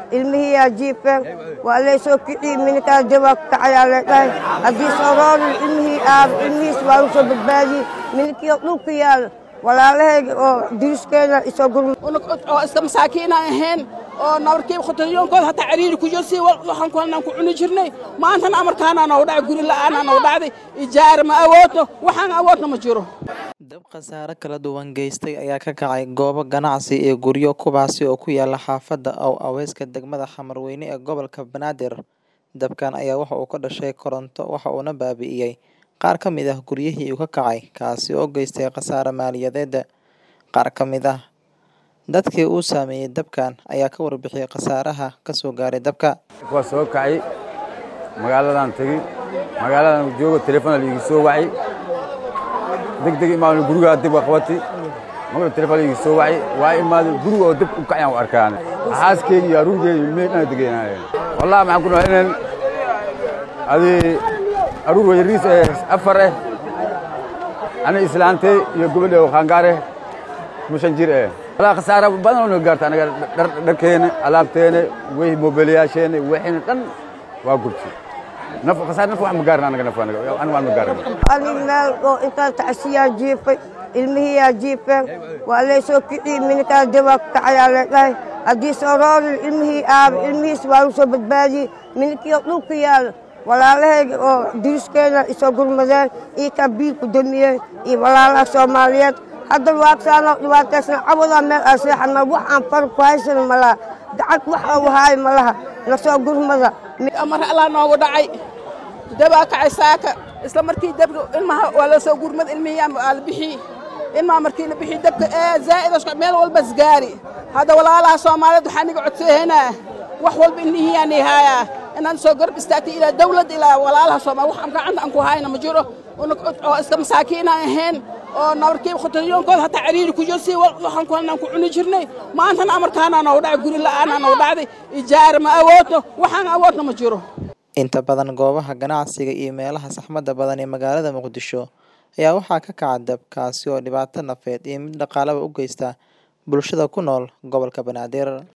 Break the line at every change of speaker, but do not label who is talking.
ilmihii jiifeen waa la soo kiciyay minka jawaab kacayale dhahay hadii soroor ilmihii ilmihiis waa u soo badbaadiyay minkii dhulka yaal walaalahayga oo diiskeena isoo gurmay
oo iska masaakiin ahayn oo nabarkii khotayoonkooda hata cariiri ku jirsi waxaan ku cuni jirnay maanta amarkaana noo dhacay guri la'aan noo dhacday ijaar ma awoodno waxaan awoodno ma jiro
dab khasaare kala duwan geystay ayaa ka kacay goobo ganacsi ee guryo kubaasi oo ku yaala xaafadda Aweyska degmada Xamarweyne ee gobolka Banaadir. Dabkan ayaa waxa uu ka dhashay koronto waxa uuna baabi'iyay qaar ka mid ah guryihii uu ka kacay kaasi oo geystay khasaare maaliyadeed. Qaar ka mid ah dadkii uu saameeyay dabkan ayaa ka warbixiyay khasaaraha ka soo gaaray dabka.
Kuwa soo kacay magaaladan tagay magaaladan joogo telefoon liiga soo wacay degdeg imaan guriga dib qabatay magaala telefoon liiga soo wacay waa imaad guriga oo dib u kacayaan u arkaan xaaskeyga iyo aruurgeeyga meedna degeynayeen wallahi maxaan ku noolaan inaan adi aruur wayriis afar ana islaantay iyo gobol qaangaare mushan jir wala khasaara badan oo gaarta anaga dharkeena alaabteena way mobiliyasheen waxina dhan waa gurtay naf khasaar naf wax ma gaarna anaga naf anaga aan waan ma gaarna
animal oo inta taasiya jiifay ilmihii jiifeen waa la soo kiciyay minka jawaab kacayale dhahay hadii soroor ilmihiis waa u soo badbaadiyay minkii dhulka yaal walaalahayga oo diiskeena isoo gurmadeen iyo ka biil ku damiyay iyo walaalaha Soomaaliyeed hadda waagsaano dhibaataysan cawada meel aseexana waxaan farq haysan malaha dacad waxa uu haay malaha la soo gurmada
amar Allah noogu dhacay daba kacay saaka isla markii dabka ilmaha waa la soo gurmad ilmihiya al bixi ilmaha markii la bixi dabka zaa'id isku meel walba isgaari hada walaalaha Soomaaliyeed waxaan iga codsaynaa wax walba ilmihiya nihaaya inaan soo garb istaagtay ila dawlad ila walaalaha Soomaaliyeed waxaan gacanta aan ku hayna ma jiro oo iska masaakiin ahayn oo nabarkii khotayoonkooda hata cariiri ku jirsi waxaan ku cuni jirnay maanta amarkaana noo dhacay guri la'aan noo dhacday ijaar ma awoodno waxaan awoodno ma jiro
inta badan goobaha ganacsiga iyo meelaha saxmadda badan ee magaalada Muqdisho ayaa waxaa ka kacay dab kaasi oo dhibaato nafeed iyo mid dhaqaale u geysta bulshada ku nool gobolka Banaadir.